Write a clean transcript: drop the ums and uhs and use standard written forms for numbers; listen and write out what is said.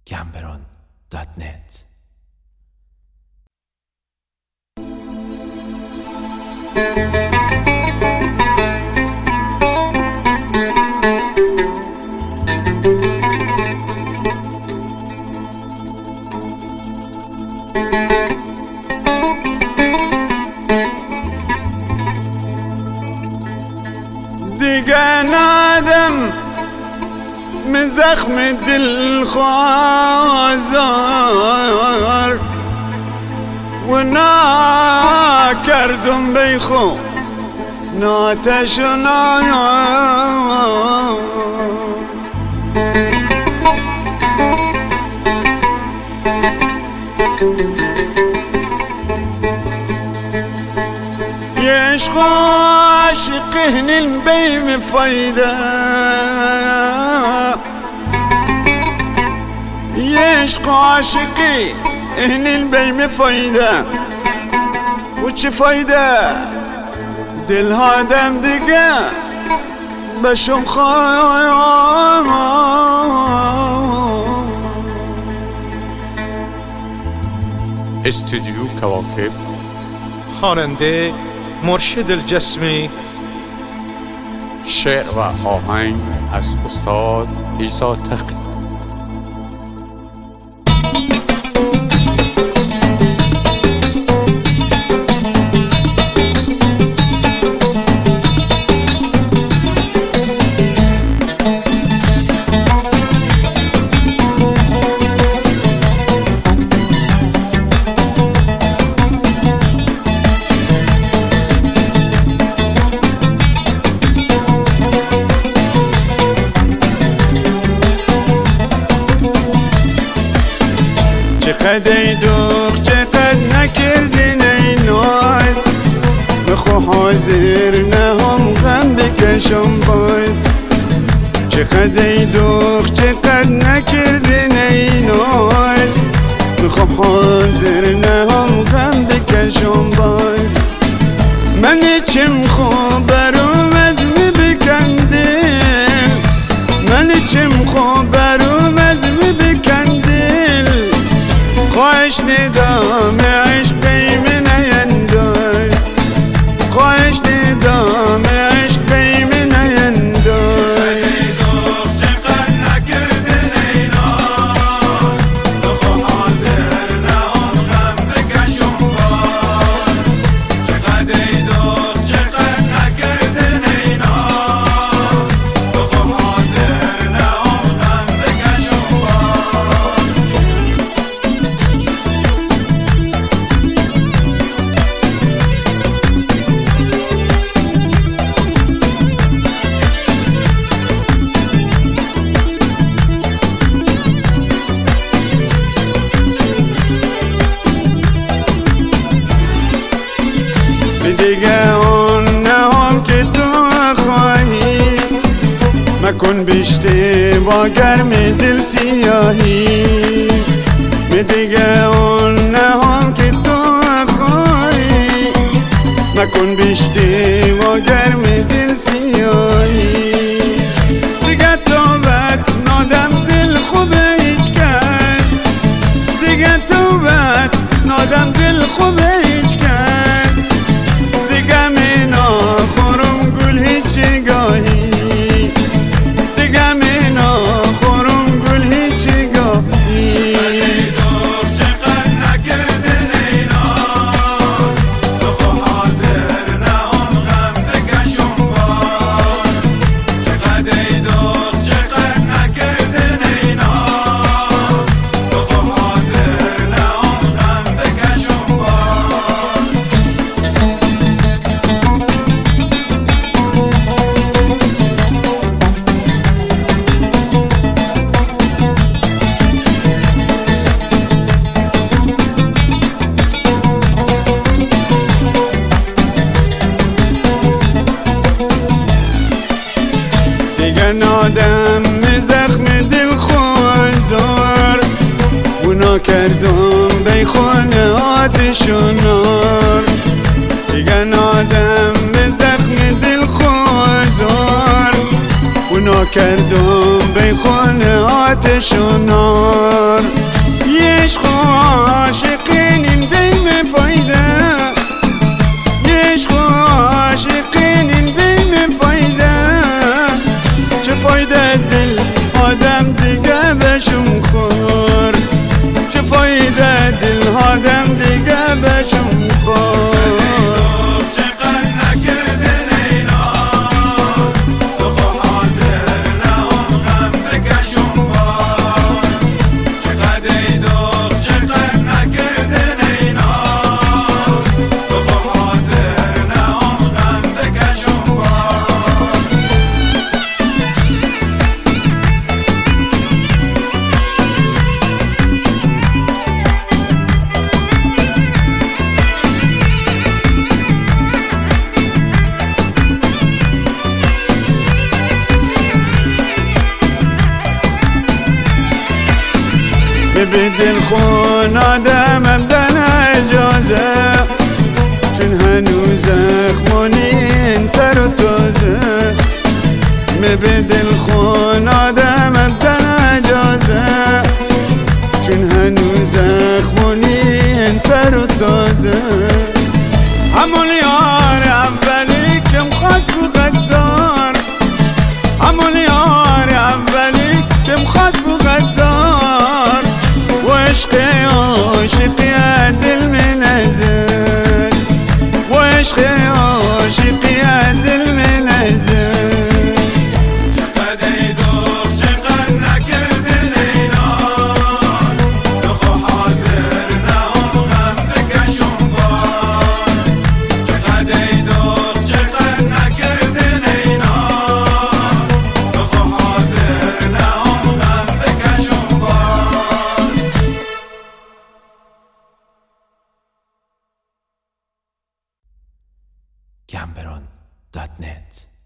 gamberon.net. دیگه نادم من زخم دل خوازار و نا کردم بیخو ناتش و يشق عاشقهن البيم فايدة يشق عاشقي هن البيم فايدة وچه فايدة دل هادم دیگه بشم خواهم. استودیو کواکب، خواننده مرشد الجسمی، شعر و آهنگ از استاد عیسی تقی. چقدر ای دوخ چقدر نکردین ای ناز بخو حاضر نهم غم بکشم باز. چقدر ای دوخ چقدر نکردین ای ناز بخو حاضر نهم غم بکشم باز. من چم خوب برام از می بکندل، من چم خوب برام از می بکندل. خواهش ندام عشقی من نینداز، خواهش ندام عشقی من نینداز. ای دوست چقدر نکردن ای ناز بخو حاضر نهم غم بکشم باز. چقدر ای دوست چقدر نکردن ای ناز بخو حاضر نهم غم بکشم باز. دیگه اون نهم که تو خواهی مکن بیشته با گرم دل سیاهی. دیگه اون نهم که تو خواهی مکن بیشته با گرم دل سیاهی. دیگه توبت نادم دل خوب هیچ کس، دیگه توبت نادم دل خوب هیچ کس. دیگه مینا خورم گل هیچ گاهی، دیگه مینا خورم گل هیچ گاهی. ای دوست چقدر نکردن ای ناز بخو حاضر نهم غم بکشم باز. چقدر ای دوست چقدر نکردن ای ناز بخو حاضر نهم غم بکشم باز. دیگه نادم زخم دل خوازار اونا کردم بی خونه آتشونار. دیگه نادم زخم دل خوازار اونا کردم بی خونه آتشونار. دیگه بشم خور، چه فایده دل هادم دیگه بشم خور. به دل خون آدم بدن اجازه، چون هنوز زخمونی تر و تازه. به دل خون آدم بدن اجازه، چون هنوز زخمونی تر و تازه. همون یار اولی که مخواست بو غدار، همون یار اولی که مخواست بو غدار. وعشق عاشقی دل من نزد، وعشق عاشقی دل من نزد. Gamberon.net